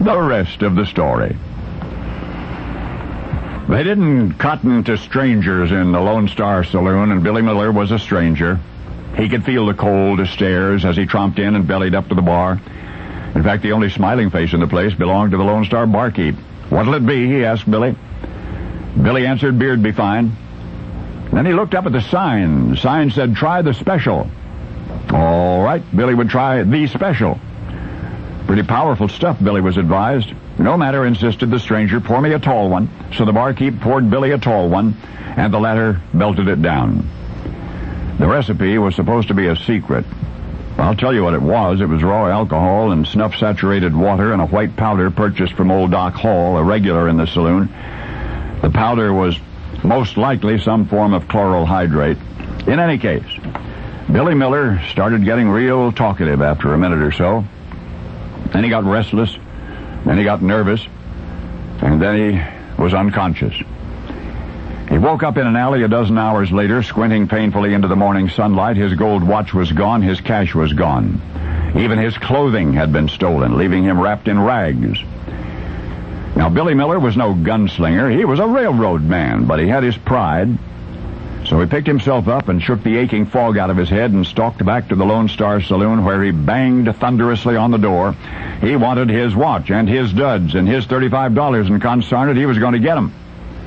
the rest of the story. They didn't cotton to strangers in the Lone Star Saloon, and Billy Miller was a stranger. He could feel the cold stares as he tromped in and bellied up to the bar. In fact, the only smiling face in the place belonged to the Lone Star barkeep. "What'll it be?" he asked Billy. Billy answered beer'd be fine. Then he looked up at the sign. The sign said, "Try the special." All right, Billy would try the special. Pretty powerful stuff, Billy was advised. "No matter," insisted the stranger, "pour me a tall one." So the barkeep poured Billy a tall one, and the latter belted it down. The recipe was supposed to be a secret. I'll tell you what it was. It was raw alcohol and snuff-saturated water and a white powder purchased from old Doc Hall, a regular in the saloon. The powder was most likely some form of chloral hydrate. In any case, Billy Miller started getting real talkative after a minute or so. Then he got restless, then he got nervous, and then he was unconscious. He woke up in an alley a dozen hours later, squinting painfully into the morning sunlight. His gold watch was gone, his cash was gone. Even his clothing had been stolen, leaving him wrapped in rags. Now, Billy Miller was no gunslinger. He was a railroad man, but he had his pride. So he picked himself up and shook the aching fog out of his head and stalked back to the Lone Star Saloon, where he banged thunderously on the door. He wanted his watch and his duds and his $35, and consarn it, he was going to get them.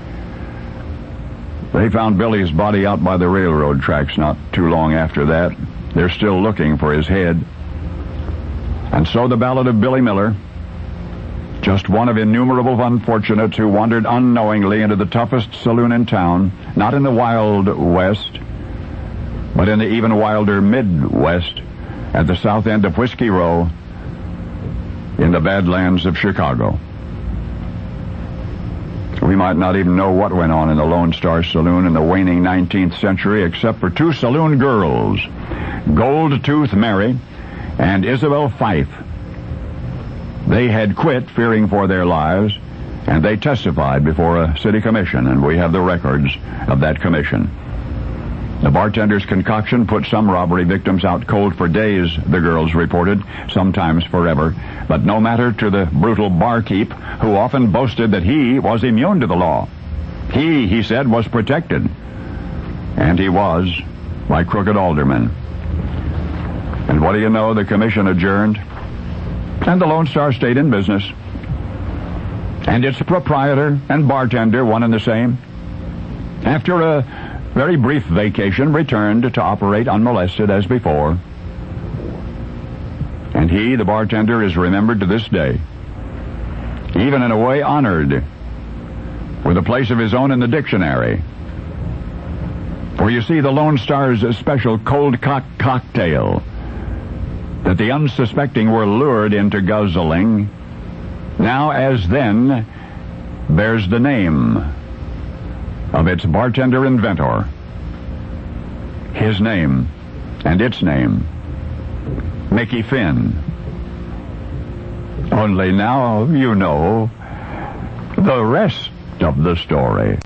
They found Billy's body out by the railroad tracks not too long after that. They're still looking for his head. And so the ballad of Billy Miller, just one of innumerable unfortunates who wandered unknowingly into the toughest saloon in town, not in the Wild West, but in the even wilder Midwest, at the south end of Whiskey Row, in the Badlands of Chicago. We might not even know what went on in the Lone Star Saloon in the waning 19th century, except for two saloon girls, Gold Tooth Mary and Isabel Fife. They had quit, fearing for their lives, and they testified before a city commission, and we have the records of that commission. The bartender's concoction put some robbery victims out cold for days, the girls reported, sometimes forever. But no matter to the brutal barkeep, who often boasted that he was immune to the law. He said, was protected. And he was, by crooked aldermen. And what do you know, the commission adjourned, and the Lone Star stayed in business. And its proprietor and bartender, one and the same, after a very brief vacation, returned to operate unmolested as before. And he, the bartender, is remembered to this day, even in a way honored, with a place of his own in the dictionary. For you see, the Lone Star's special cold cock cocktail that the unsuspecting were lured into guzzling, now as then bears the name of its bartender inventor. His name and its name, Mickey Finn. Only now you know the rest of the story.